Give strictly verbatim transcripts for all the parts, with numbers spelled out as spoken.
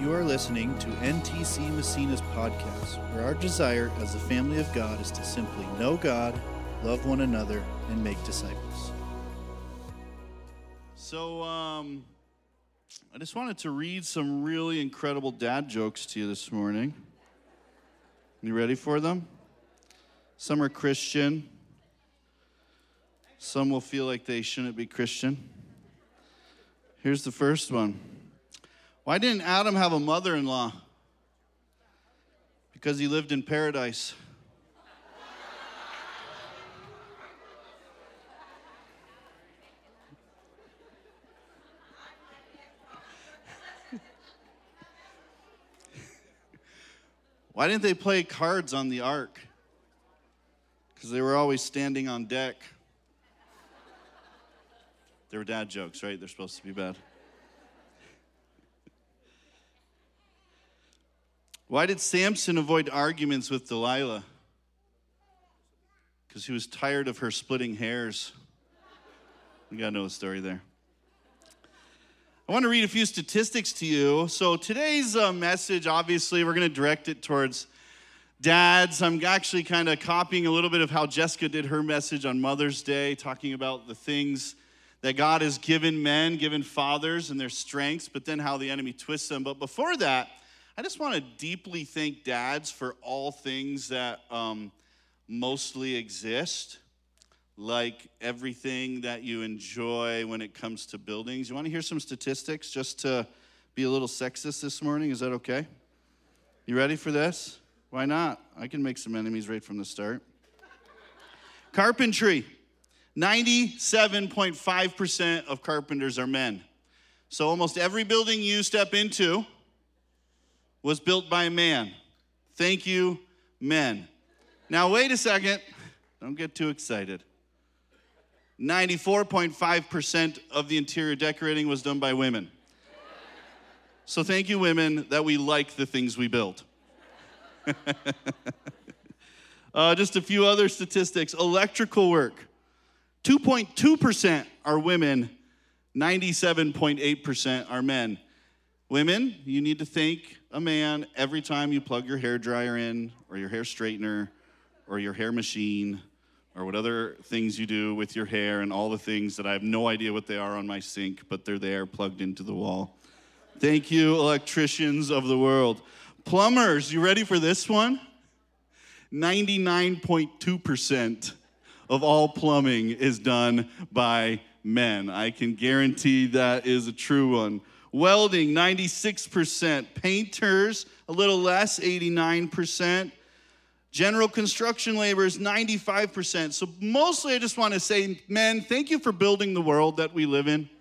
You are listening to N T C Massena's podcast, where our desire as the family of God is to simply know God, love one another, and make disciples. So, um, I just wanted to read some really incredible dad jokes to you this morning. You ready for them? Some are Christian. Some will feel like they shouldn't be Christian. Here's the first one. Why didn't Adam have a mother-in-law? Because he lived in paradise. Why didn't they play cards on the ark? Because they were always standing on deck. They were dad jokes, right? They're supposed to be bad. Why did Samson avoid arguments with Delilah? Because he was tired of her splitting hairs. You gotta know the story there. I want to read a few statistics to you. So today's uh, message, obviously, we're going to direct it towards dads. I'm actually kind of copying a little bit of how Jessica did her message on Mother's Day, talking about the things that God has given men, given fathers and their strengths, but then how the enemy twists them. But before that, I just want to deeply thank dads for all things that um, mostly exist, like everything that you enjoy when it comes to buildings. You want to hear some statistics just to be a little sexist this morning? Is that okay? You ready for this? Why not? I can make some enemies right from the start. Carpentry. ninety-seven point five percent of carpenters are men. So almost every building you step into was built by a man. Thank you, men. Now, wait a second. Don't get too excited. ninety-four point five percent of the interior decorating was done by women. So thank you, women, that we like the things we build. uh, just a few other statistics. Electrical work. two point two percent are women. ninety-seven point eight percent are men. Women, you need to thank a man every time you plug your hair dryer in, or your hair straightener, or your hair machine, or what other things you do with your hair, and all the things that I have no idea what they are on my sink, but they're there plugged into the wall. Thank you, electricians of the world. Plumbers, you ready for this one? ninety-nine point two percent of all plumbing is done by men. I can guarantee that is a true one. Welding, ninety-six percent. Painters, a little less, eighty-nine percent. General construction laborers, ninety-five percent. So mostly I just want to say, men, thank you for building the world that we live in.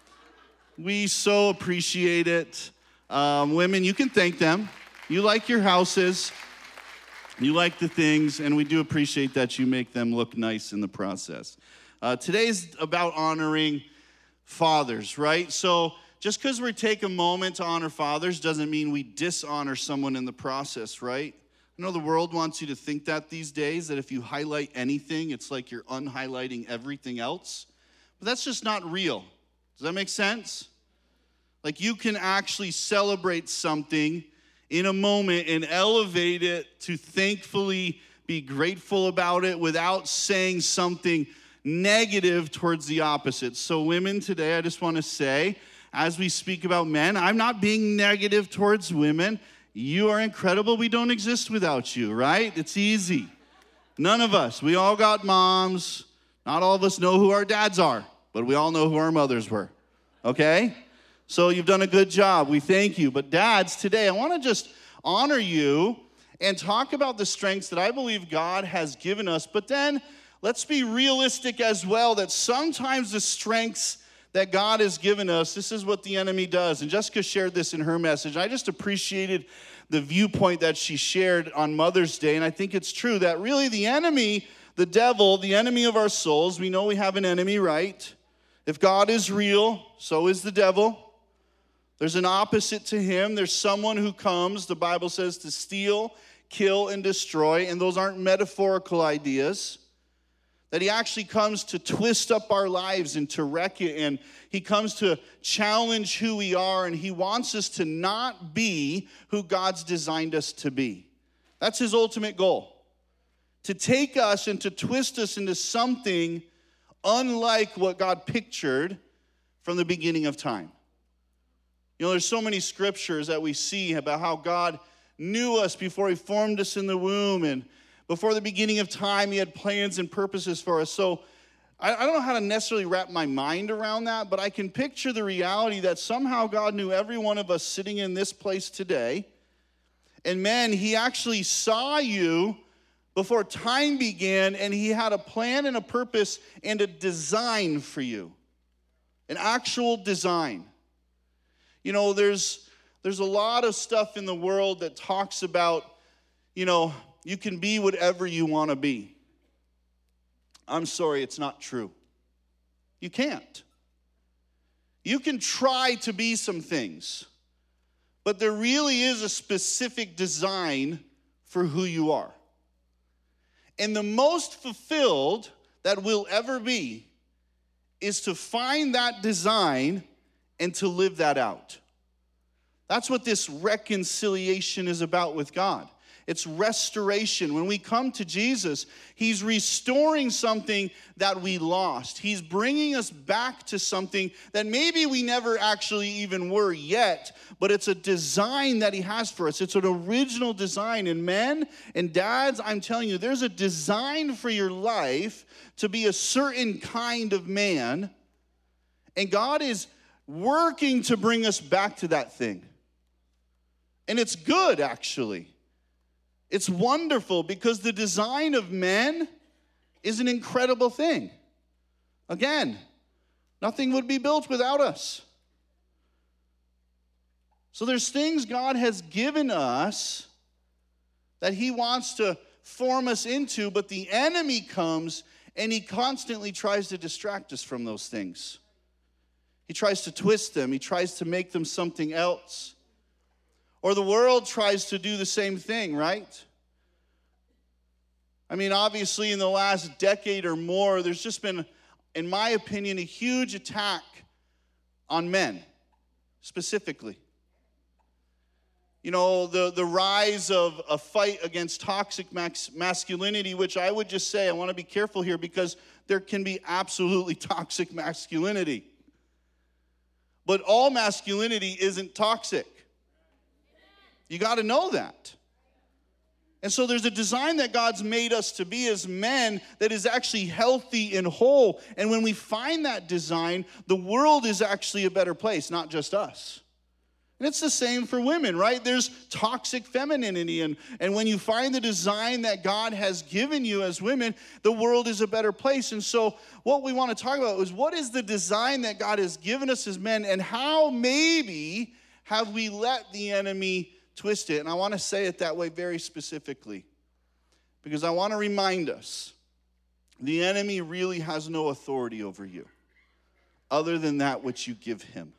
We so appreciate it. Um, women, you can thank them. You like your houses. You like the things, and we do appreciate that you make them look nice in the process. Uh, today's about honoring fathers, right? So just because we take a moment to honor fathers doesn't mean we dishonor someone in the process, right? I know the world wants you to think that these days, that if you highlight anything, it's like you're unhighlighting everything else. But that's just not real. Does that make sense? Like you can actually celebrate something in a moment and elevate it to thankfully be grateful about it without saying something negative towards the opposite. So women, today I just want to say, as we speak about men, I'm not being negative towards women. You are incredible. We don't exist without you, right? It's easy. None of us. We all got moms. Not all of us know who our dads are, but we all know who our mothers were, okay? So you've done a good job. We thank you. But dads, today I want to just honor you and talk about the strengths that I believe God has given us. But then let's be realistic as well, that sometimes the strengths that God has given us, this is what the enemy does. And Jessica shared this in her message. I just appreciated the viewpoint that she shared on Mother's Day. And I think it's true that really the enemy, the devil, the enemy of our souls, we know we have an enemy, right? If God is real, so is the devil. There's an opposite to him. There's someone who comes, the Bible says, to steal, kill, and destroy. And those aren't metaphorical ideas. That he actually comes to twist up our lives and to wreck it, and he comes to challenge who we are, and he wants us to not be who God's designed us to be. That's his ultimate goal. To take us and to twist us into something unlike what God pictured from the beginning of time. You know, there's so many scriptures that we see about how God knew us before he formed us in the womb, and before the beginning of time, he had plans and purposes for us. So I, I don't know how to necessarily wrap my mind around that, but I can picture the reality that somehow God knew every one of us sitting in this place today. And man, he actually saw you before time began, and he had a plan and a purpose and a design for you. An actual design. You know, there's there's a lot of stuff in the world that talks about, you know, you can be whatever you want to be. I'm sorry, it's not true. You can't. You can try to be some things, but there really is a specific design for who you are. And the most fulfilled that we'll ever be is to find that design and to live that out. That's what this reconciliation is about with God. It's restoration. When we come to Jesus, he's restoring something that we lost. He's bringing us back to something that maybe we never actually even were yet, but it's a design that he has for us. It's an original design. And men and dads, I'm telling you, there's a design for your life to be a certain kind of man, and God is working to bring us back to that thing. And it's good, actually. It's wonderful because the design of men is an incredible thing. Again, nothing would be built without us. So there's things God has given us that he wants to form us into, but the enemy comes and he constantly tries to distract us from those things. He tries to twist them. He tries to make them something else. Or the world tries to do the same thing, right? I mean, obviously in the last decade or more, there's just been, in my opinion, a huge attack on men, specifically. You know, the, the rise of a fight against toxic max, masculinity, which I would just say, I want to be careful here because there can be absolutely toxic masculinity. But all masculinity isn't toxic. You got to know that. And so there's a design that God's made us to be as men that is actually healthy and whole. And when we find that design, the world is actually a better place, not just us. And it's the same for women, right? There's toxic femininity. And, and when you find the design that God has given you as women, the world is a better place. And so what we want to talk about is what is the design that God has given us as men, and how maybe have we let the enemy twist it. And I want to say it that way very specifically because I want to remind us the enemy really has no authority over you other than that which you give him.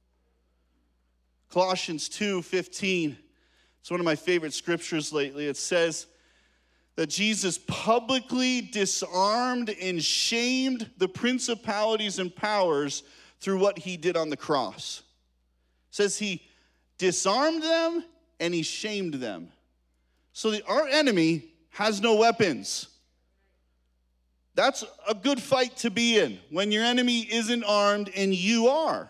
Colossians two fifteen, it's one of my favorite scriptures lately. It says that Jesus publicly disarmed and shamed the principalities and powers through what he did on the cross. It says he disarmed them and he shamed them. So the, our enemy has no weapons. That's a good fight to be in when your enemy isn't armed and you are.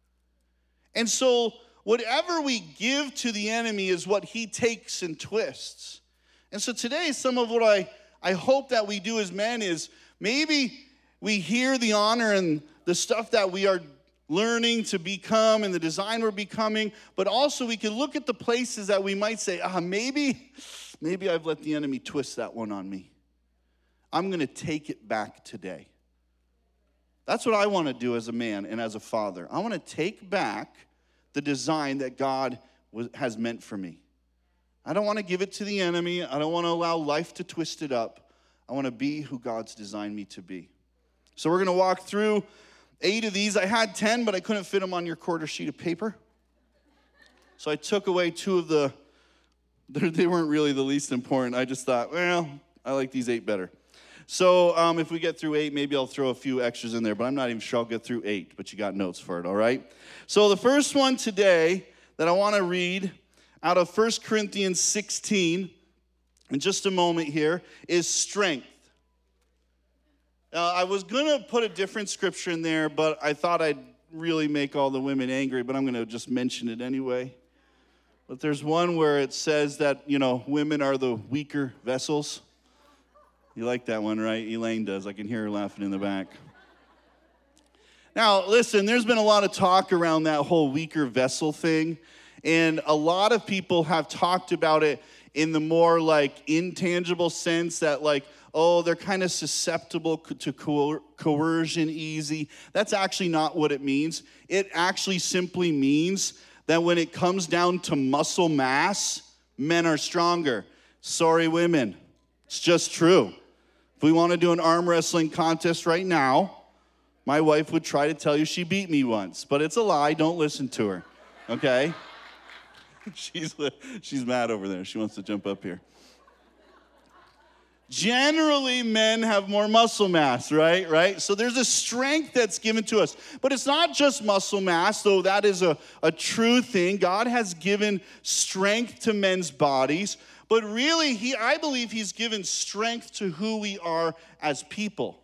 And so whatever we give to the enemy is what he takes and twists. And so today, some of what I, I hope that we do as men is maybe we hear the honor and the stuff that we are learning to become and the design we're becoming, but also we can look at the places that we might say, ah, maybe, maybe I've let the enemy twist that one on me. I'm going to take it back today. That's what I want to do as a man and as a father. I want to take back the design that God was, has meant for me. I don't want to give it to the enemy. I don't want to allow life to twist it up. I want to be who God's designed me to be. So we're going to walk through eight of these. I had ten, but I couldn't fit them on your quarter sheet of paper. So I took away two of the, they weren't really the least important. I just thought, well, I like these eight better. So um, if we get through eight, maybe I'll throw a few extras in there, but I'm not even sure I'll get through eight, but you got notes for it, all right? So the first one today that I want to read out of First Corinthians sixteen, in just a moment here, is strength. Uh, I was going to put a different scripture in there, but I thought I'd really make all the women angry, but I'm going to just mention it anyway. But there's one where it says that, you know, women are the weaker vessels. You like that one, right? Elaine does. I can hear her laughing in the back. Now, listen, there's been a lot of talk around that whole weaker vessel thing, and a lot of people have talked about it in the more like intangible sense that like, oh, they're kind of susceptible to coer- coercion easy. That's actually not what it means. It actually simply means that when it comes down to muscle mass, men are stronger. Sorry, women. It's just true. If we want to do an arm wrestling contest right now, my wife would try to tell you she beat me once, but it's a lie. Don't listen to her, okay? she's, she's mad over there. She wants to jump up here. Generally, men have more muscle mass, right? Right? So there's a strength that's given to us. But it's not just muscle mass, though that is a, a true thing. God has given strength to men's bodies. But really, he, I believe he's given strength to who we are as people.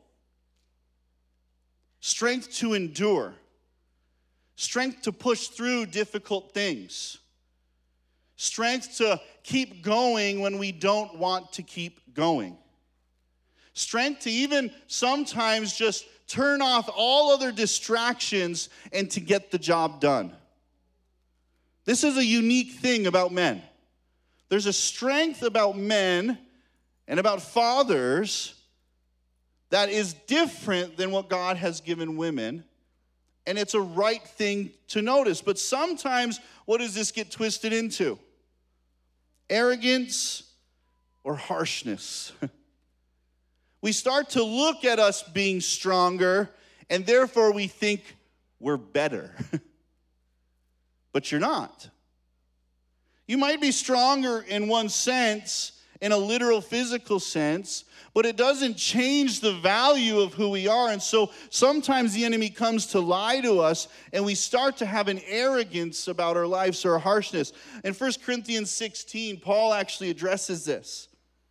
Strength to endure. Strength to push through difficult things. Strength to keep going when we don't want to keep going. Strength to even sometimes just turn off all other distractions and to get the job done. This is a unique thing about men. There's a strength about men and about fathers that is different than what God has given women. And it's a right thing to notice. But sometimes, what does this get twisted into? Arrogance or harshness. We start to look at us being stronger, and therefore we think we're better. But you're not. You might be stronger in one sense, in a literal physical sense, but it doesn't change the value of who we are. And so sometimes the enemy comes to lie to us, and we start to have an arrogance about our lives or a harshness. In First Corinthians sixteen, Paul actually addresses this.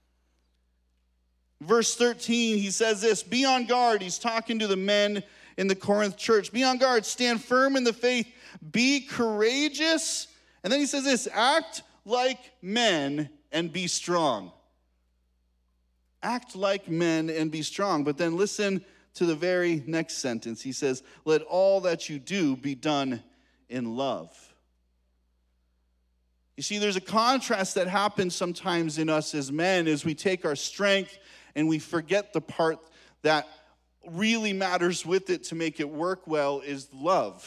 Verse thirteen, he says this, be on guard. He's talking to the men in the Corinth church. Be on guard, stand firm in the faith, be courageous. And then he says this, act like men and be strong. Act like men and be strong. But then listen to the very next sentence. He says, let all that you do be done in love. You see, there's a contrast that happens sometimes in us as men as we take our strength and we forget the part that really matters with it to make it work well is love.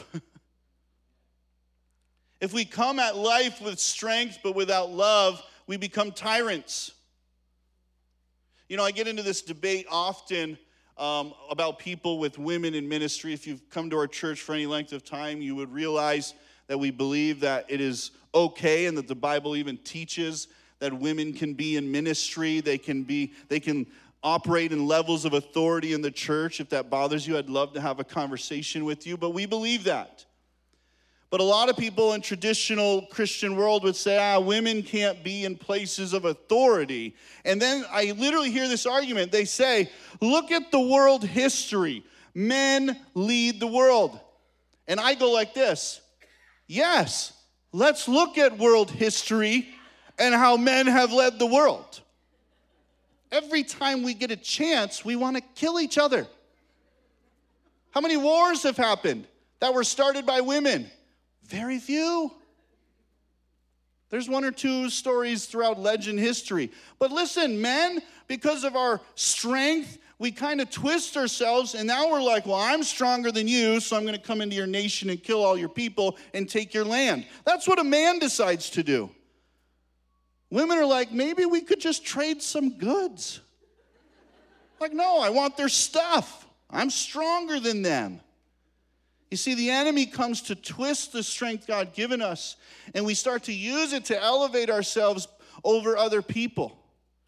If we come at life with strength but without love, we become tyrants. You know, I get into this debate often um, about people with women in ministry. If you've come to our church for any length of time, you would realize that we believe that it is okay and that the Bible even teaches that women can be in ministry. They can be, they can operate in levels of authority in the church. If that bothers you, I'd love to have a conversation with you, but we believe that. But a lot of people in traditional Christian world would say, ah, women can't be in places of authority. And then I literally hear this argument. They say, look at the world history. Men lead the world. And I go like this. Yes, let's look at world history and how men have led the world. Every time we get a chance, we want to kill each other. How many wars have happened that were started by women? Very few. There's one or two stories throughout legend history. But listen, men, because of our strength, we kind of twist ourselves, and now we're like, well, I'm stronger than you, so I'm going to come into your nation and kill all your people and take your land. That's what a man decides to do. Women are like, maybe we could just trade some goods. Like, no, I want their stuff. I'm stronger than them. You see, the enemy comes to twist the strength God given us, and we start to use it to elevate ourselves over other people.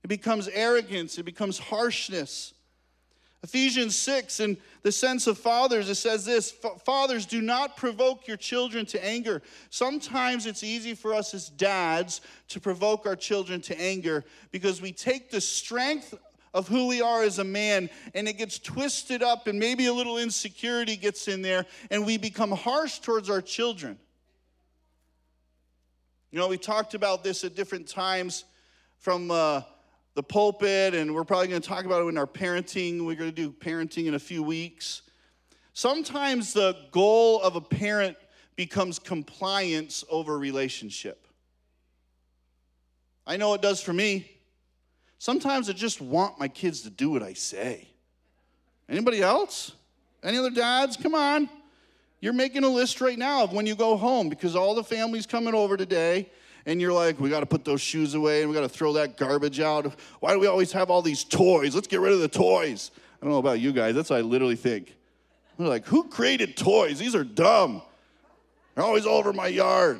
It becomes arrogance. It becomes harshness. Ephesians six, in the sense of fathers, it says this: fathers, do not provoke your children to anger. Sometimes it's easy for us as dads to provoke our children to anger because we take the strength of who we are as a man and it gets twisted up and maybe a little insecurity gets in there and we become harsh towards our children. You know, we talked about this at different times from uh, the pulpit, and we're probably going to talk about it in our parenting. We're going to do parenting in a few weeks. Sometimes the goal of a parent becomes compliance over relationship. I know it does for me. Sometimes I just want my kids to do what I say. Anybody else? Any other dads? Come on. You're making a list right now of when you go home because all the family's coming over today. And you're like, we got to put those shoes away and we got to throw that garbage out. Why do we always have all these toys? Let's get rid of the toys. I don't know about you guys. That's what I literally think. They're like, who created toys? These are dumb. They're always all over my yard.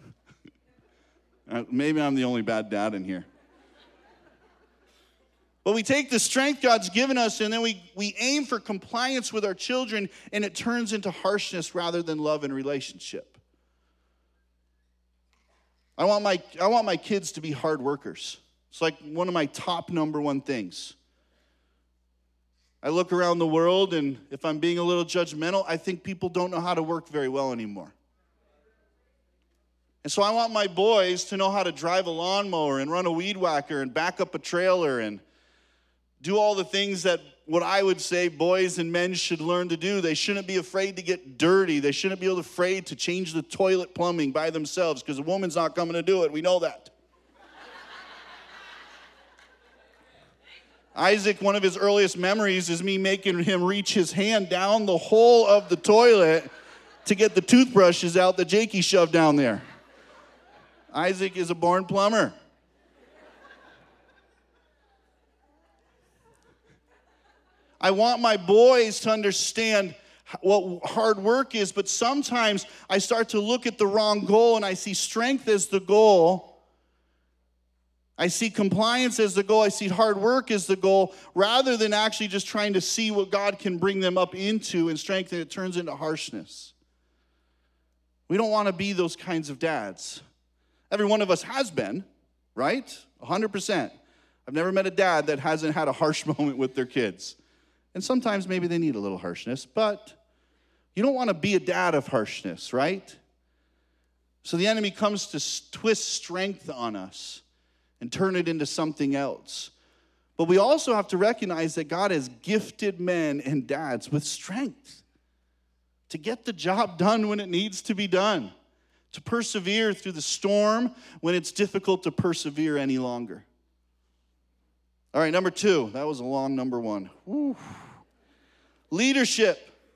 Maybe I'm the only bad dad in here. But we take the strength God's given us and then we, we aim for compliance with our children and it turns into harshness rather than love and relationship. I want my I want my kids to be hard workers. It's like one of my top number one things. I look around the world, and if I'm being a little judgmental, I think people don't know how to work very well anymore. And so I want my boys to know how to drive a lawnmower and run a weed whacker and back up a trailer and do all the things that what I would say boys and men should learn to do. They shouldn't be afraid to get dirty. They shouldn't be afraid to change the toilet plumbing by themselves because a woman's not coming to do it. We know that. Isaac, one of his earliest memories is me making him reach his hand down the hole of the toilet to get the toothbrushes out that Jakey shoved down there. Isaac is a born plumber. I want my boys to understand what hard work is, but sometimes I start to look at the wrong goal and I see strength as the goal. I see compliance as the goal. I see hard work as the goal, rather than actually just trying to see what God can bring them up into and strengthen. It turns into harshness. We don't want to be those kinds of dads. Every one of us has been, right? one hundred percent. I've never met a dad that hasn't had a harsh moment with their kids. And sometimes maybe they need a little harshness, but you don't want to be a dad of harshness, right? So the enemy comes to twist strength on us and turn it into something else. But we also have to recognize that God has gifted men and dads with strength to get the job done when it needs to be done, to persevere through the storm when it's difficult to persevere any longer. All right, number two. That was a long number one. Woo. Leadership.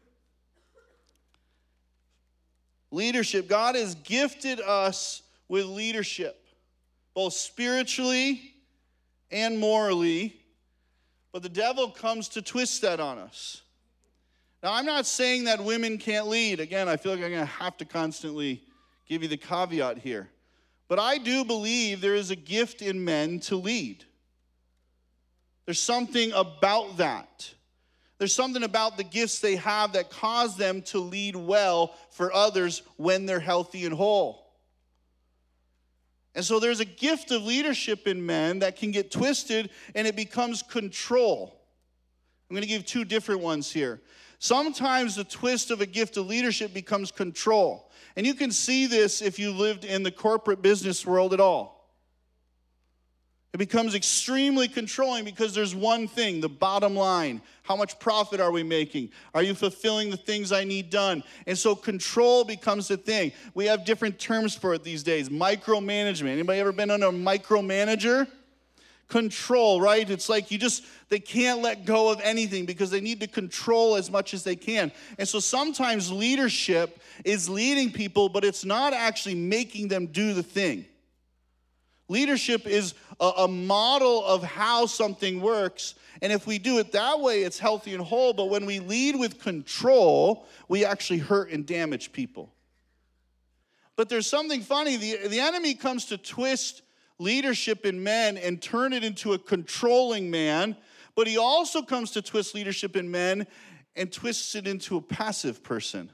Leadership. God has gifted us with leadership, both spiritually and morally, but the devil comes to twist that on us. Now, I'm not saying that women can't lead. Again, I feel like I'm going to have to constantly give you the caveat here. But I do believe there is a gift in men to lead. There's something about that. There's something about the gifts they have that cause them to lead well for others when they're healthy and whole. And so there's a gift of leadership in men that can get twisted and it becomes control. I'm going to give two different ones here. Sometimes the twist of a gift of leadership becomes control. And you can see this if you lived in the corporate business world at all. It becomes extremely controlling because there's one thing, the bottom line. How much profit are we making? Are you fulfilling the things I need done? And so control becomes the thing. We have different terms for it these days. Micromanagement. Anybody ever been under a micromanager? Control, right? It's like you just, they can't let go of anything because they need to control as much as they can. And so sometimes leadership is leading people, but it's not actually making them do the thing. Leadership is a, a model of how something works, and if we do it that way, it's healthy and whole, but when we lead with control, we actually hurt and damage people. But there's something funny. The, the enemy comes to twist leadership in men and turn it into a controlling man, but he also comes to twist leadership in men and twists it into a passive person.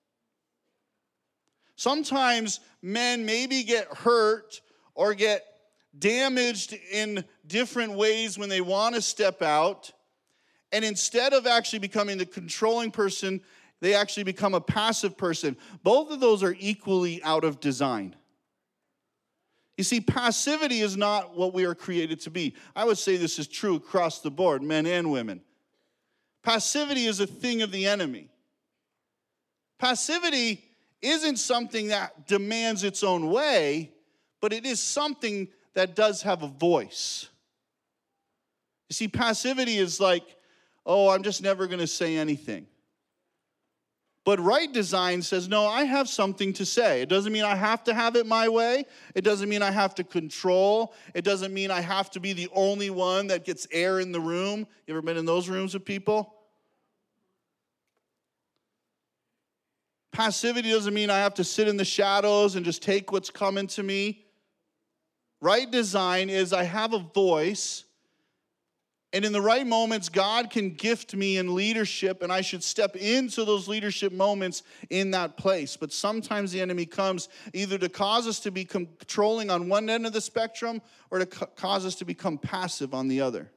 Sometimes men maybe get hurt or get damaged in different ways when they want to step out, and instead of actually becoming the controlling person, they actually become a passive person. Both of those are equally out of design. You see, passivity is not what we are created to be. I would say this is true across the board, men and women. Passivity is a thing of the enemy. Passivity isn't something that demands its own way, but it is something that does have a voice. You see, passivity is like, oh, I'm just never going to say anything. But right design says, no, I have something to say. It doesn't mean I have to have it my way. It doesn't mean I have to control. It doesn't mean I have to be the only one that gets air in the room. You ever been in those rooms with people? Passivity doesn't mean I have to sit in the shadows and just take what's coming to me. Right design is I have a voice, and in the right moments, God can gift me in leadership, and I should step into those leadership moments in that place. But sometimes the enemy comes either to cause us to be controlling on one end of the spectrum or to cause us to become passive on the other.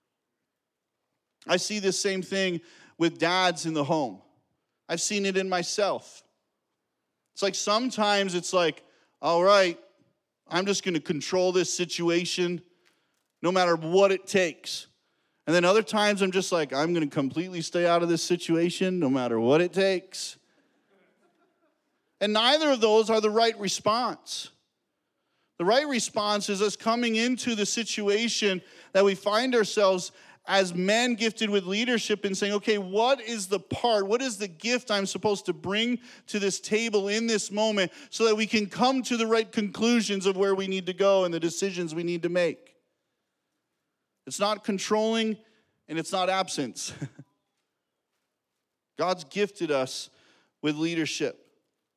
I see this same thing with dads in the home. I've seen it in myself. It's like sometimes it's like, all right, I'm just going to control this situation no matter what it takes. And then other times I'm just like, I'm going to completely stay out of this situation no matter what it takes. And neither of those are the right response. The right response is us coming into the situation that we find ourselves as men gifted with leadership and saying, okay, what is the part, what is the gift I'm supposed to bring to this table in this moment so that we can come to the right conclusions of where we need to go and the decisions we need to make. It's not controlling, and it's not absence. God's gifted us with leadership.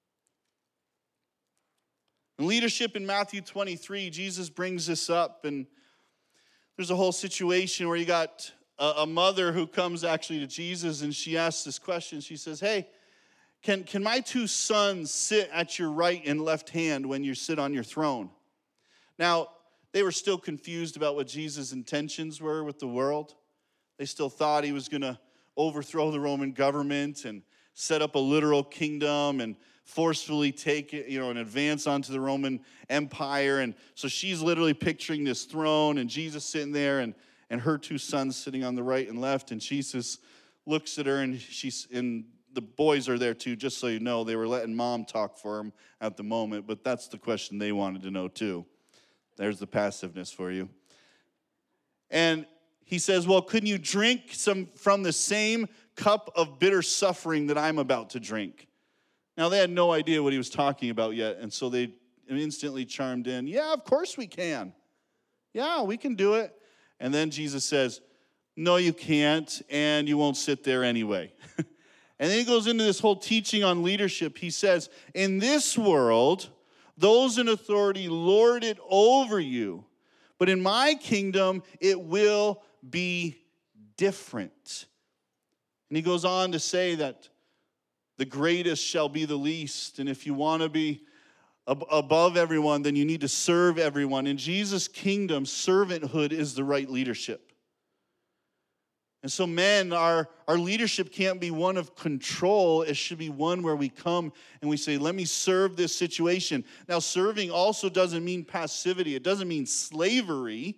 And leadership in Matthew twenty-three, Jesus brings this up, and there's a whole situation where you got a, a mother who comes actually to Jesus, and she asks this question. She says, hey, can, can my two sons sit at your right and left hand when you sit on your throne? Now, they were still confused about what Jesus' intentions were with the world. They still thought he was going to overthrow the Roman government and set up a literal kingdom and forcefully take it, you know, and advance onto the Roman Empire. And so she's literally picturing this throne and Jesus sitting there and, and her two sons sitting on the right and left. And Jesus looks at her, and she's and the boys are there too, just so you know. They were letting mom talk for them at the moment, but that's the question they wanted to know too. There's the passiveness for you. And he says, well, couldn't you drink some from the same cup of bitter suffering that I'm about to drink? Now, they had no idea what he was talking about yet, and so they instantly chimed in, yeah, of course we can. Yeah, we can do it. And then Jesus says, no, you can't, and you won't sit there anyway. And then he goes into this whole teaching on leadership. He says, in this world, those in authority lord it over you, but in my kingdom, it will be different. And he goes on to say that the greatest shall be the least, and if you want to be ab- above everyone, then you need to serve everyone. In Jesus' kingdom, servanthood is the right leadership. And so men, our, our leadership can't be one of control. It should be one where we come and we say, let me serve this situation. Now, serving also doesn't mean passivity. It doesn't mean slavery.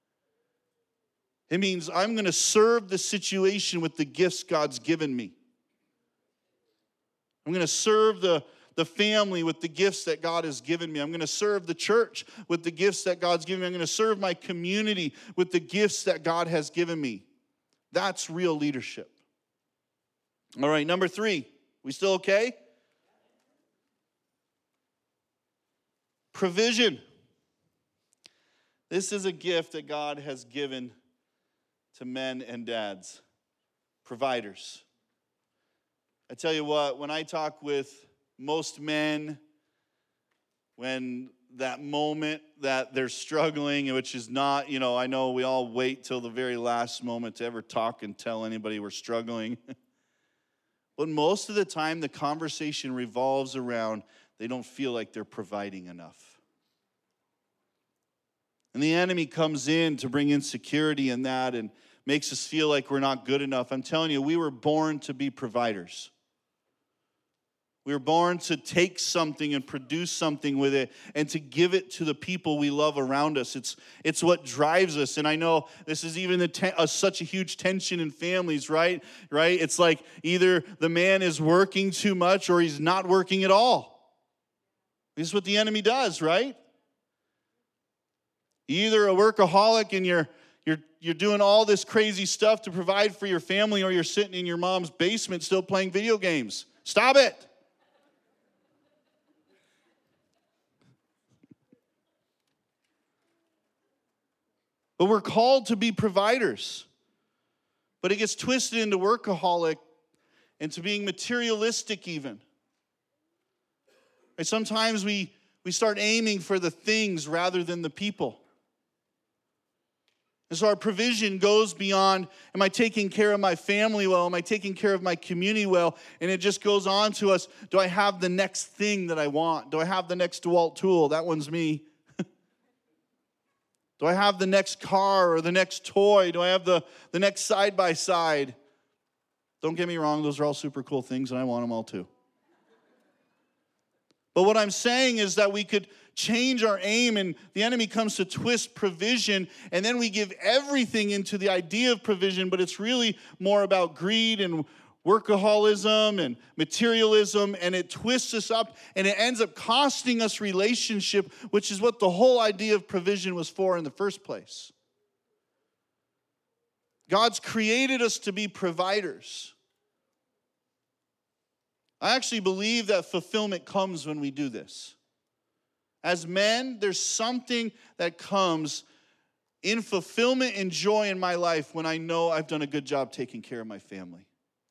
It means I'm going to serve the situation with the gifts God's given me. I'm going to serve the, the family with the gifts that God has given me. I'm going to serve the church with the gifts that God's given me. I'm going to serve my community with the gifts that God has given me. That's real leadership. All right, number three. We still okay? Provision. This is a gift that God has given to men and dads, providers. I tell you what, when I talk with most men, when that moment that they're struggling, which is not, you know, I know we all wait till the very last moment to ever talk and tell anybody we're struggling. But most of the time, the conversation revolves around they don't feel like they're providing enough. And the enemy comes in to bring insecurity in that and makes us feel like we're not good enough. I'm telling you, we were born to be providers. We were born to take something and produce something with it and to give it to the people we love around us. It's, it's what drives us. And I know this is even a ten, a, such a huge tension in families, right? Right? It's like either the man is working too much or he's not working at all. This is what the enemy does, right? You're either a workaholic and you're You're, you're doing all this crazy stuff to provide for your family, or you're sitting in your mom's basement still playing video games. Stop it. But we're called to be providers. But it gets twisted into workaholic and to being materialistic even. And sometimes we, we start aiming for the things rather than the people. And so our provision goes beyond, am I taking care of my family well? Am I taking care of my community well? And it just goes on to us, do I have the next thing that I want? Do I have the next DeWalt tool? That one's me. Do I have the next car or the next toy? Do I have the, the next side-by-side? Don't get me wrong, those are all super cool things, and I want them all too. But what I'm saying is that we could change our aim, and the enemy comes to twist provision, and then we give everything into the idea of provision, but it's really more about greed and workaholism and materialism, and it twists us up, and it ends up costing us relationship, which is what the whole idea of provision was for in the first place. God's created us to be providers. I actually believe that fulfillment comes when we do this. As men, there's something that comes in fulfillment and joy in my life when I know I've done a good job taking care of my family.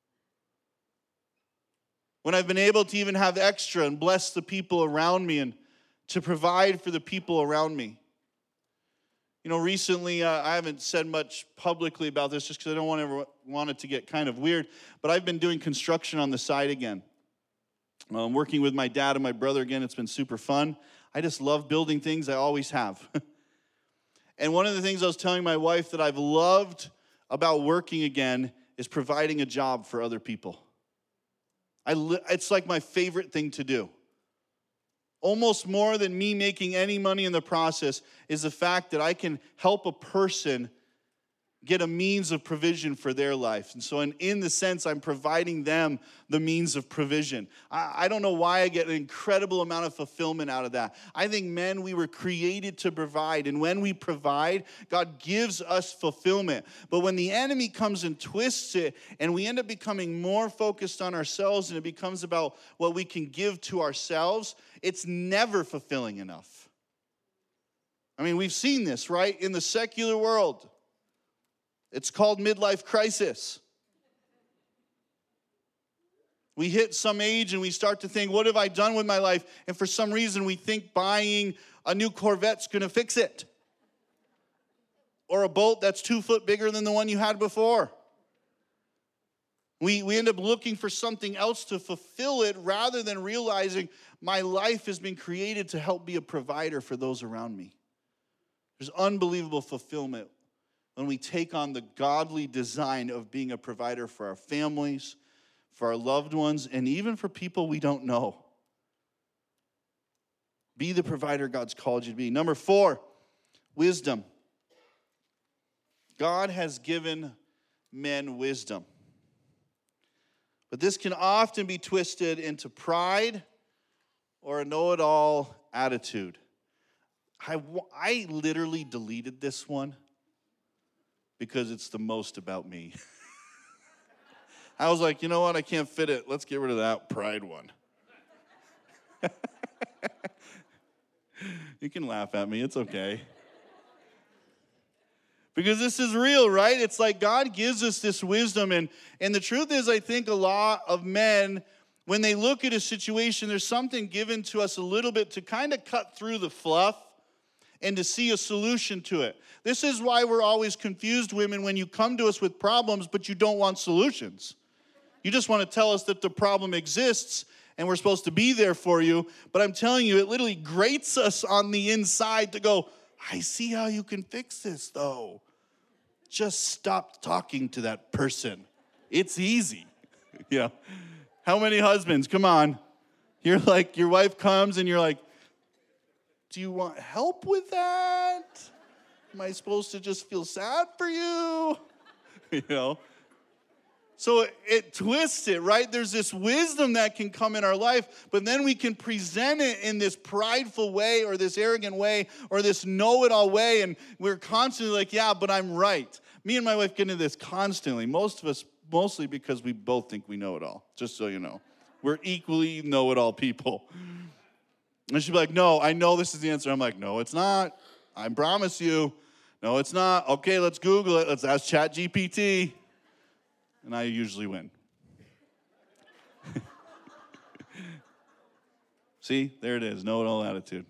When I've been able to even have extra and bless the people around me and to provide for the people around me. You know, recently, uh, I haven't said much publicly about this just because I don't want, ever want it to get kind of weird, but I've been doing construction on the side again. I'm working with my dad and my brother again. It's been super fun. I just love building things. I always have. And one of the things I was telling my wife that I've loved about working again is providing a job for other people. I li- it's like my favorite thing to do. Almost more than me making any money in the process is the fact that I can help a person get a means of provision for their life. And so in, in the sense, I'm providing them the means of provision. I, I don't know why I get an incredible amount of fulfillment out of that. I think, men, we were created to provide. And when we provide, God gives us fulfillment. But when the enemy comes and twists it, and we end up becoming more focused on ourselves, and it becomes about what we can give to ourselves, it's never fulfilling enough. I mean, we've seen this, right? In the secular world. It's called midlife crisis. We hit some age and we start to think, what have I done with my life? And for some reason, we think buying a new Corvette's going to fix it. Or a boat that's two foot bigger than the one you had before. We, we end up looking for something else to fulfill it rather than realizing my life has been created to help be a provider for those around me. There's unbelievable fulfillment when we take on the godly design of being a provider for our families, for our loved ones, and even for people we don't know. Be the provider God's called you to be. Number four, wisdom. God has given men wisdom. But this can often be twisted into pride or a know-it-all attitude. I, I literally deleted this one because it's the most about me. I was like, you know what? I can't fit it. Let's get rid of that pride one. You can laugh at me. It's okay. Because this is real, right? It's like God gives us this wisdom. And, and the truth is, I think a lot of men when they look at a situation, there's something given to us a little bit to kind of cut through the fluff and to see a solution to it. This is why we're always confused, women, when you come to us with problems, but you don't want solutions. You just want to tell us that the problem exists and we're supposed to be there for you. But I'm telling you, it literally grates us on the inside to go, I see how you can fix this, though. Just stop talking to that person. It's easy. You know, how many husbands, come on. You're like, your wife comes and you're like, do you want help with that? Am I supposed to just feel sad for you? You know? So it, it twists it, right? There's this wisdom that can come in our life, but then we can present it in this prideful way or this arrogant way or this know-it-all way, and we're constantly like, yeah, but I'm right. Me and my wife get into this constantly. Most of us, mostly because we both think we know it all, just so you know. We're equally know-it-all people. And she'd be like, no, I know this is the answer. I'm like, no, it's not. I promise you. No, it's not. Okay, let's Google it. Let's ask Chat G P T. And I usually win. See, there it is. Know-it-all attitude.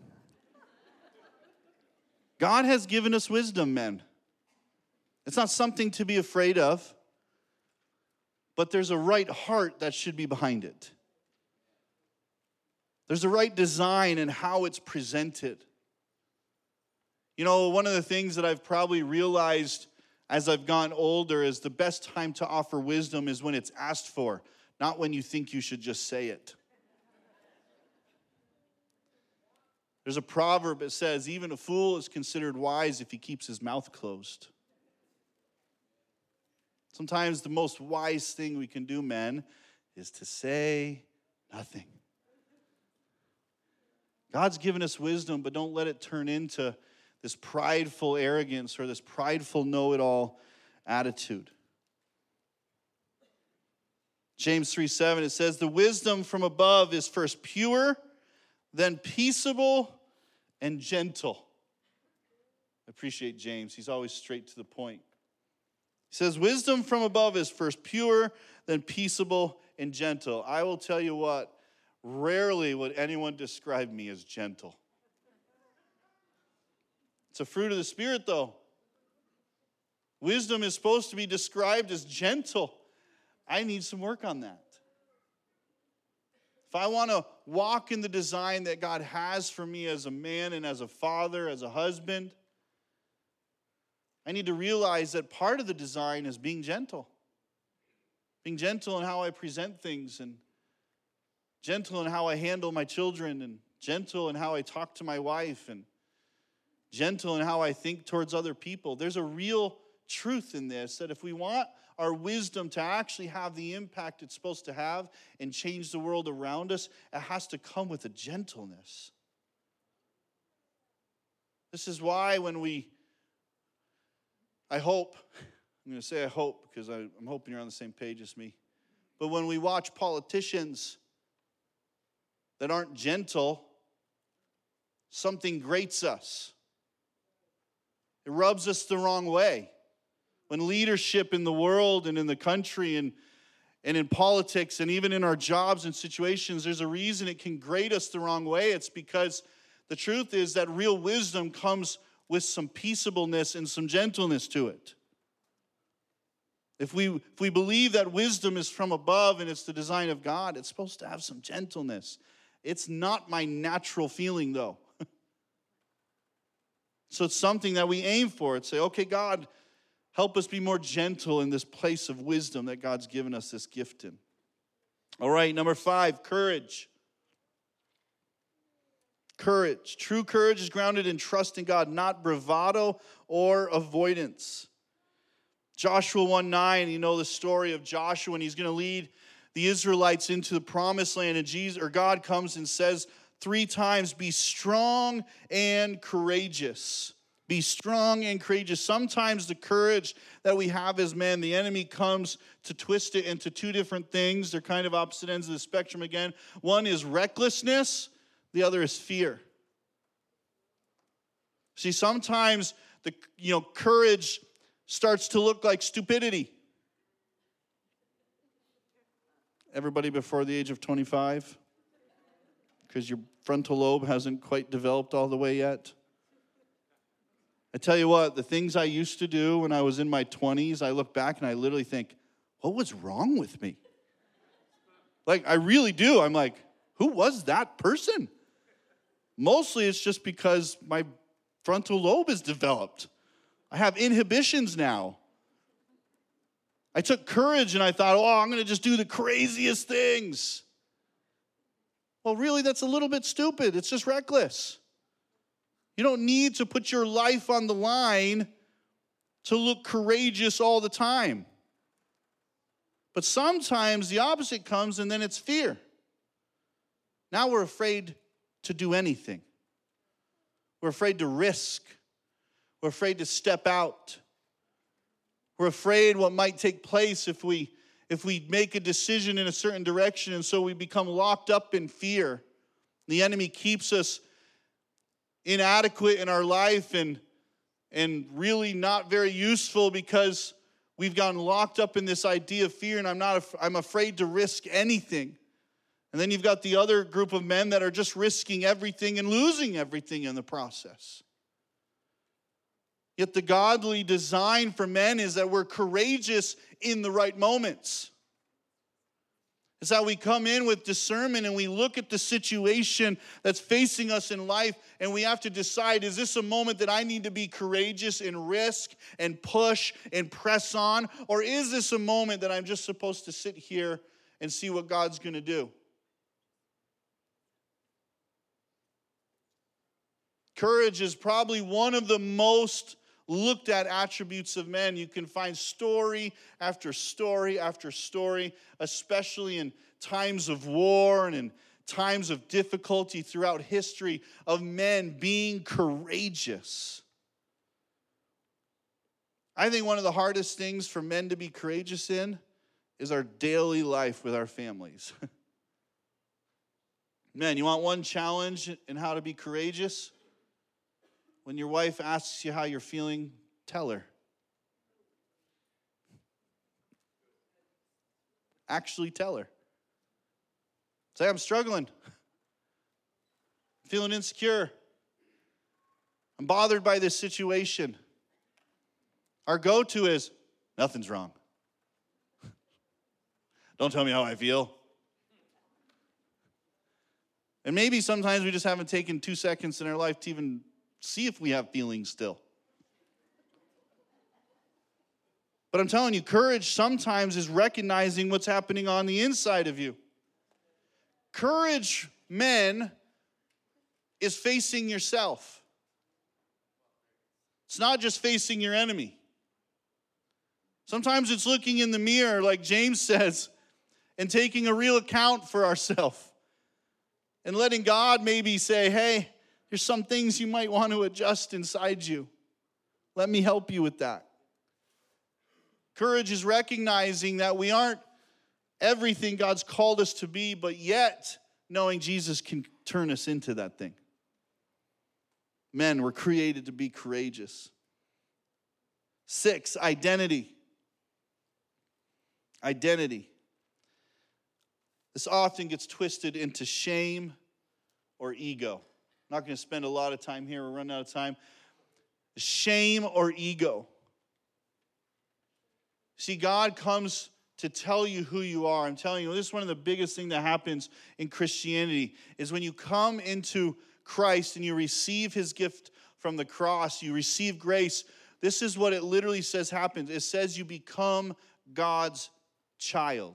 God has given us wisdom, men. It's not something to be afraid of, but there's a right heart that should be behind it. There's a right design in how it's presented. You know, one of the things that I've probably realized as I've gotten older is the best time to offer wisdom is when it's asked for, not when you think you should just say it. There's a proverb that says, even a fool is considered wise if he keeps his mouth closed. Sometimes the most wise thing we can do, men, is to say nothing. God's given us wisdom, but don't let it turn into this prideful arrogance or this prideful know-it-all attitude. James three seven, it says, the wisdom from above is first pure, then peaceable and gentle. I appreciate James. He's always straight to the point. He says, wisdom from above is first pure, then peaceable and gentle. I will tell you what, rarely would anyone describe me as gentle. It's a fruit of the Spirit, though. Wisdom is supposed to be described as gentle. I need some work on that. If I want to walk in the design that God has for me as a man and as a father, as a husband, I need to realize that part of the design is being gentle. Being gentle in how I present things, and gentle in how I handle my children, and gentle in how I talk to my wife, and gentle in how I think towards other people. There's a real truth in this, that if we want our wisdom to actually have the impact it's supposed to have and change the world around us, it has to come with a gentleness. This is why when we, I hope, I'm going to say I hope because I, I'm hoping you're on the same page as me, but when we watch politicians that aren't gentle, something grates us. It rubs us the wrong way. When leadership in the world and in the country and, and in politics and even in our jobs and situations, there's a reason it can grate us the wrong way. It's because the truth is that real wisdom comes with some peaceableness and some gentleness to it. If we, if we believe that wisdom is from above and it's the design of God, it's supposed to have some gentleness. It's not my natural feeling, though. So it's something that we aim for. It's say, okay, God, help us be more gentle in this place of wisdom that God's given us this gift in. All right, number five, courage. Courage. True courage is grounded in trust in God, not bravado or avoidance. Joshua one nine, you know the story of Joshua, and he's going to lead the Israelites into the promised land, and Jesus, or God comes and says three times, be strong and courageous. Be strong and courageous. Sometimes the courage that we have as men, the enemy comes to twist it into two different things. They're kind of opposite ends of the spectrum again. One is recklessness, the other is fear. See, sometimes the you know courage starts to look like stupidity. Everybody before the age of twenty-five? Because your frontal lobe hasn't quite developed all the way yet? I tell you what, the things I used to do when I was in my twenties, I look back and I literally think, what was wrong with me? Like, I really do. I'm like, who was that person? Mostly it's just because my frontal lobe is developed. I have inhibitions now. I took courage and I thought, oh, I'm going to just do the craziest things. Well, really, that's a little bit stupid. It's just reckless. You don't need to put your life on the line to look courageous all the time. But sometimes the opposite comes and then it's fear. Now we're afraid to do anything. We're afraid to risk. We're afraid to step out. We're afraid what might take place if we if we make a decision in a certain direction, and so we become locked up in fear. The enemy keeps us inadequate in our life and, and really not very useful because we've gotten locked up in this idea of fear, and I'm not I'm afraid to risk anything. And then you've got the other group of men that are just risking everything and losing everything in the process. Yet the godly design for men is that we're courageous in the right moments. It's how we come in with discernment and we look at the situation that's facing us in life and we have to decide, is this a moment that I need to be courageous and risk and push and press on? Or is this a moment that I'm just supposed to sit here and see what God's going to do? Courage is probably one of the most looked at attributes of men. You can find story after story after story, especially in times of war and in times of difficulty throughout history, of men being courageous. I think one of the hardest things for men to be courageous in is our daily life with our families. Men, you want one challenge in how to be courageous? When your wife asks you how you're feeling, tell her. Actually tell her. Say, I'm struggling. I'm feeling insecure. I'm bothered by this situation. Our go-to is, nothing's wrong. Don't tell me how I feel. And maybe sometimes we just haven't taken two seconds in our life to even see if we have feelings still. But I'm telling you, courage sometimes is recognizing what's happening on the inside of you. Courage, men, is facing yourself. It's not just facing your enemy. Sometimes it's looking in the mirror, like James says, and taking a real account for ourselves. And letting God maybe say, hey, there's some things you might want to adjust inside you. Let me help you with that. Courage is recognizing that we aren't everything God's called us to be, but yet knowing Jesus can turn us into that thing. Men were created to be courageous. Six, identity. Identity. This often gets twisted into shame or ego. I'm not going to spend a lot of time here. We're running out of time. Shame or ego. See, God comes to tell you who you are. I'm telling you, this is one of the biggest things that happens in Christianity, is when you come into Christ and you receive his gift from the cross, you receive grace. This is what it literally says happens. It says you become God's child.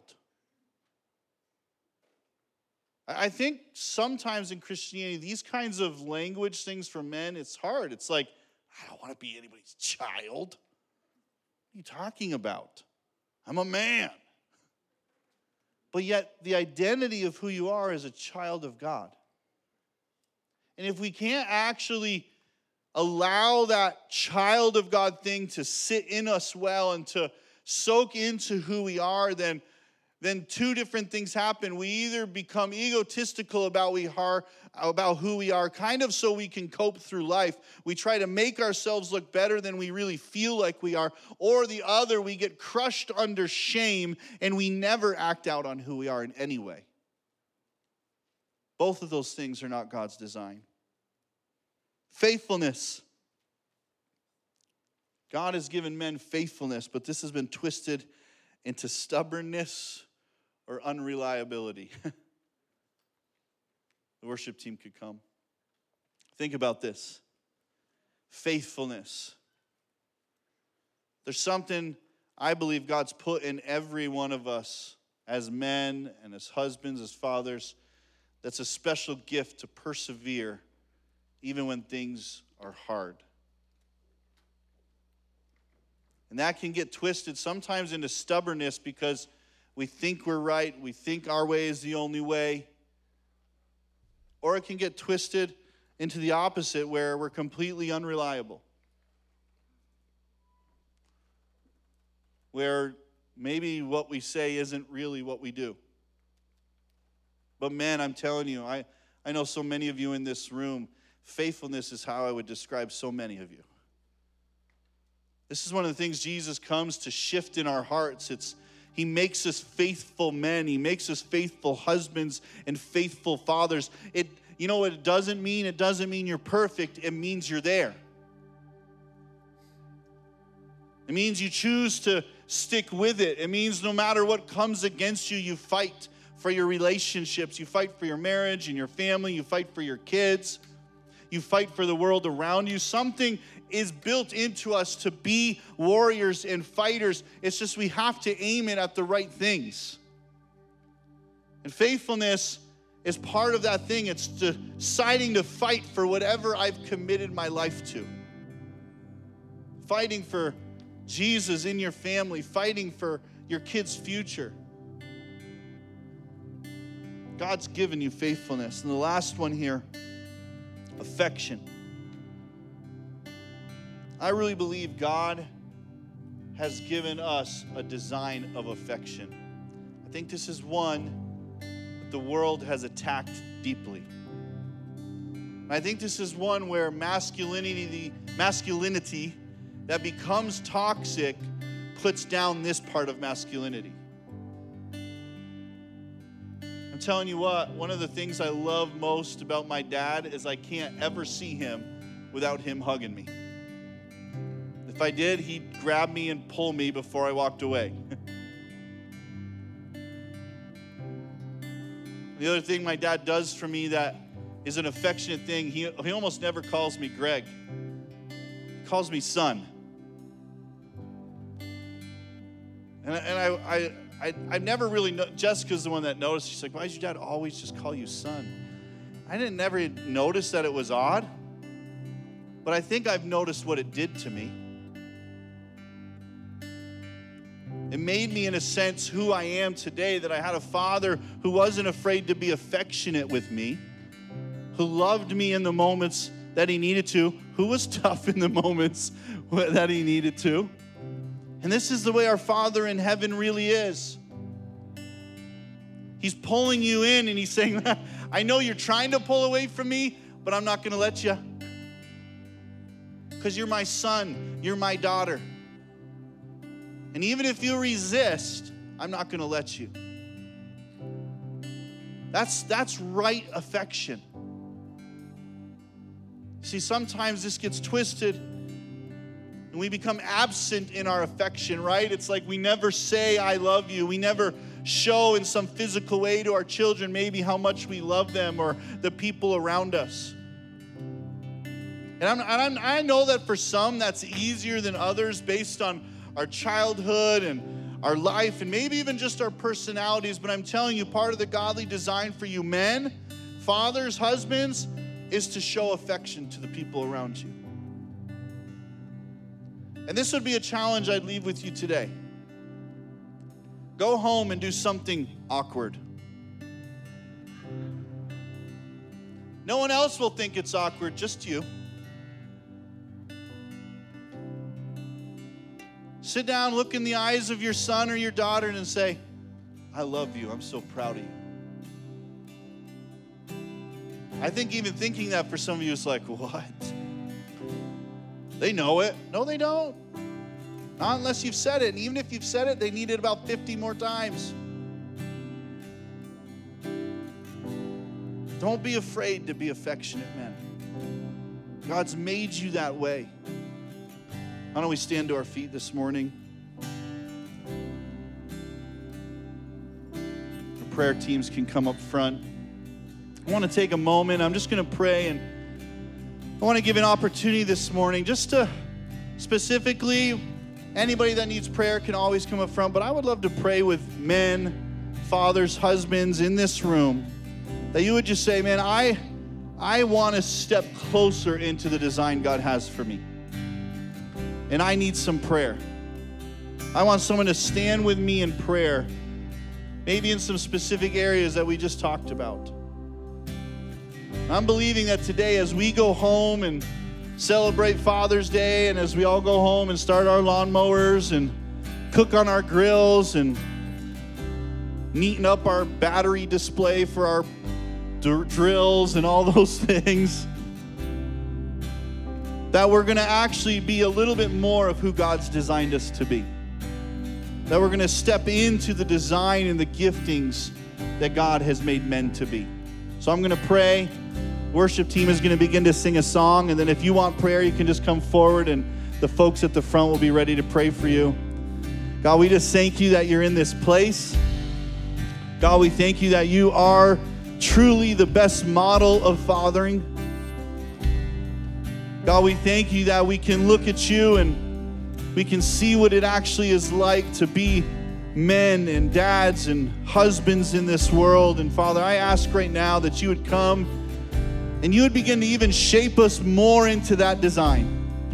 I think sometimes in Christianity, these kinds of language things for men, it's hard. It's like, I don't want to be anybody's child. What are you talking about? I'm a man. But yet, the identity of who you are is a child of God. And if we can't actually allow that child of God thing to sit in us well and to soak into who we are, then then two different things happen. We either become egotistical about we are, about who we are, kind of so we can cope through life. We try to make ourselves look better than we really feel like we are. Or the other, we get crushed under shame and we never act out on who we are in any way. Both of those things are not God's design. Faithfulness. God has given men faithfulness, but this has been twisted into stubbornness or unreliability. The worship team could come. Think about this. Faithfulness. There's something I believe God's put in every one of us as men and as husbands, as fathers, that's a special gift to persevere even when things are hard. And that can get twisted sometimes into stubbornness because we think we're right, we think our way is the only way. Or it can get twisted into the opposite where we're completely unreliable. Where maybe what we say isn't really what we do. But man, I'm telling you, I, I know so many of you in this room, faithfulness is how I would describe so many of you. This is one of the things Jesus comes to shift in our hearts. It's He makes us faithful men. He makes us faithful husbands and faithful fathers. It, you know what it doesn't mean? It doesn't mean you're perfect. It means you're there. It means you choose to stick with it. It means no matter what comes against you, you fight for your relationships. You fight for your marriage and your family. You fight for your kids. You fight for the world around you. Something is built into us to be warriors and fighters. It's just we have to aim it at the right things. And faithfulness is part of that thing. It's deciding to fight for whatever I've committed my life to. Fighting for Jesus in your family. Fighting for your kids' future. God's given you faithfulness. And the last one here, affection. I really believe God has given us a design of affection. I think this is one that the world has attacked deeply. And I think this is one where masculinity, the masculinity that becomes toxic puts down this part of masculinity. I'm telling you what, one of the things I love most about my dad is I can't ever see him without him hugging me. If I did, he'd grab me and pull me before I walked away. The other thing my dad does for me that is an affectionate thing, he, he almost never calls me Greg. He calls me son. And, and I, I, I, I've never really, no, Jessica's the one that noticed. She's like, why does your dad always just call you son? I didn't never notice that it was odd, but I think I've noticed what it did to me. It made me, in a sense, who I am today, that I had a father who wasn't afraid to be affectionate with me, who loved me in the moments that he needed to, who was tough in the moments that he needed to. And this is the way our Father in heaven really is. He's pulling you in and he's saying, I know you're trying to pull away from me, but I'm not going to let you. Because you're my son, you're my daughter. And even if you resist, I'm not going to let you. That's, that's right affection. See, sometimes this gets twisted and we become absent in our affection, right? It's like we never say, I love you. We never show in some physical way to our children maybe how much we love them or the people around us. And, I'm, and I'm, I know that for some that's easier than others based on our childhood and our life and maybe even just our personalities. But I'm telling you, part of the godly design for you men, fathers, husbands, is to show affection to the people around you. And this would be a challenge I'd leave with you today. Go home and do something awkward. No one else will think it's awkward, just you. Sit down, look in the eyes of your son or your daughter and say, I love you. I'm so proud of you. I think even thinking that for some of you is like, what? They know it. No, they don't. Not unless you've said it. And even if you've said it, they need it about fifty more times. Don't be afraid to be affectionate, men. God's made you that way. Why don't we stand to our feet this morning? The prayer teams can come up front. I want to take a moment. I'm just going to pray, and I want to give an opportunity this morning just to specifically, anybody that needs prayer can always come up front, but I would love to pray with men, fathers, husbands in this room, that you would just say, man, I, I want to step closer into the design God has for me. And I need some prayer. I want someone to stand with me in prayer, maybe in some specific areas that we just talked about. I'm believing that today, as we go home and celebrate Father's Day, and as we all go home and start our lawnmowers and cook on our grills and neaten up our battery display for our d- drills and all those things, that we're going to actually be a little bit more of who God's designed us to be. That we're going to step into the design and the giftings that God has made men to be. So I'm going to pray. Worship team is going to begin to sing a song, and then if you want prayer, you can just come forward, and the folks at the front will be ready to pray for you. God, we just thank you that you're in this place. God, we thank you that you are truly the best model of fathering. God, we thank you that we can look at you and we can see what it actually is like to be men and dads and husbands in this world. And Father, I ask right now that you would come and you would begin to even shape us more into that design.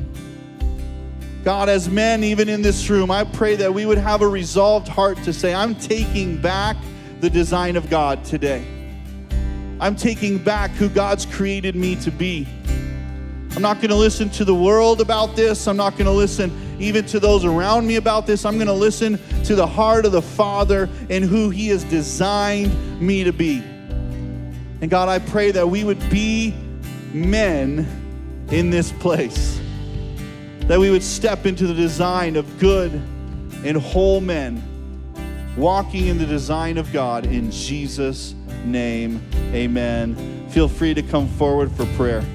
God, as men, even in this room, I pray that we would have a resolved heart to say, I'm taking back the design of God today. I'm taking back who God's created me to be. I'm not going to listen to the world about this. I'm not going to listen even to those around me about this. I'm going to listen to the heart of the Father and who He has designed me to be. And God, I pray that we would be men in this place. That we would step into the design of good and whole men, walking in the design of God. In Jesus' name, amen. Feel free to come forward for prayer.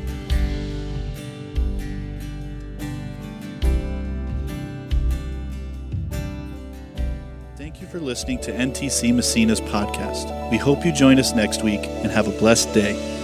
Thank you for listening to N T C Massena's podcast. We hope you join us next week and have a blessed day.